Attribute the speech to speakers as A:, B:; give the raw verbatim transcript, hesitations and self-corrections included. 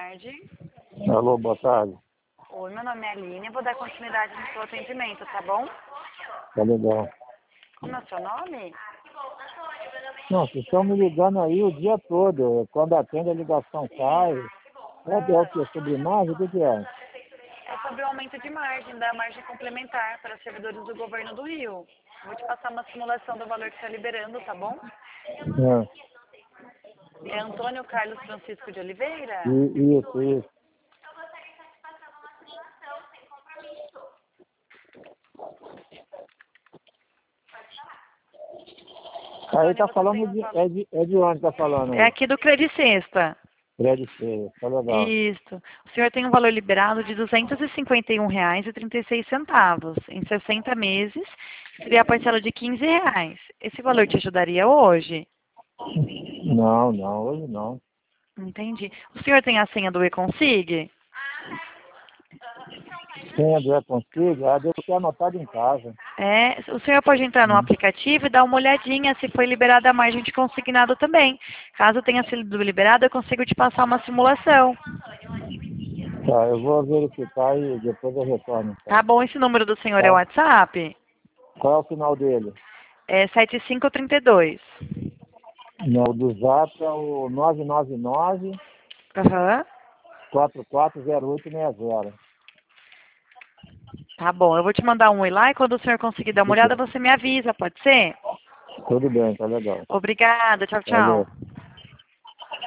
A: tarde.
B: Alô, boa tarde.
A: Oi, meu nome é Aline, eu vou dar continuidade no seu atendimento, tá bom?
B: Tá legal.
A: Como é o seu nome?
B: Não, vocês estão me ligando aí o dia todo. Quando atende a ligação cai. Qual é o que? Sobre margem? O que que é?
A: É sobre o aumento de margem, da margem complementar para servidores do governo do Rio. Vou te passar uma simulação do valor que está liberando, tá bom?
B: É.
A: É Antônio Carlos Francisco de Oliveira?
B: I- Isso, isso. Aí
A: Antônio,
B: tá
A: você tem
B: falando
A: um
B: de,
A: valor...
B: é, de, é de onde tá falando
A: É
B: aí?
A: aqui do Credit Sexta.
B: Prédio feio, tá legal.
A: Isso. O senhor tem um valor liberado de duzentos e cinquenta e um reais e trinta e seis centavos em sessenta meses, seria a parcela de quinze reais. Esse valor te ajudaria hoje?
B: Não, não, hoje não.
A: Entendi. O senhor tem a senha do eConsig?
B: Quem é do consigo, ah, devo ter anotado em casa.
A: É, o senhor pode entrar no
B: Hum.
A: aplicativo e dar uma olhadinha se foi liberada a margem de consignado também. Caso tenha sido liberado, eu consigo te passar uma simulação.
B: Tá, eu vou verificar e depois eu retorno,
A: Tá
B: então.
A: bom? Esse número do senhor é o
B: Tá?
A: WhatsApp?
B: Qual é o final dele?
A: É sete cinco três dois.
B: Não, o do Zap é o nove nove nove,
A: Aham.
B: quatro quatro zero oito seis zero.
A: Tá bom, eu vou te mandar um oi lá e quando o senhor conseguir dar uma olhada, você me avisa, pode ser?
B: Tudo bem, tá legal.
A: Obrigada, tchau,
B: Valeu.
A: tchau.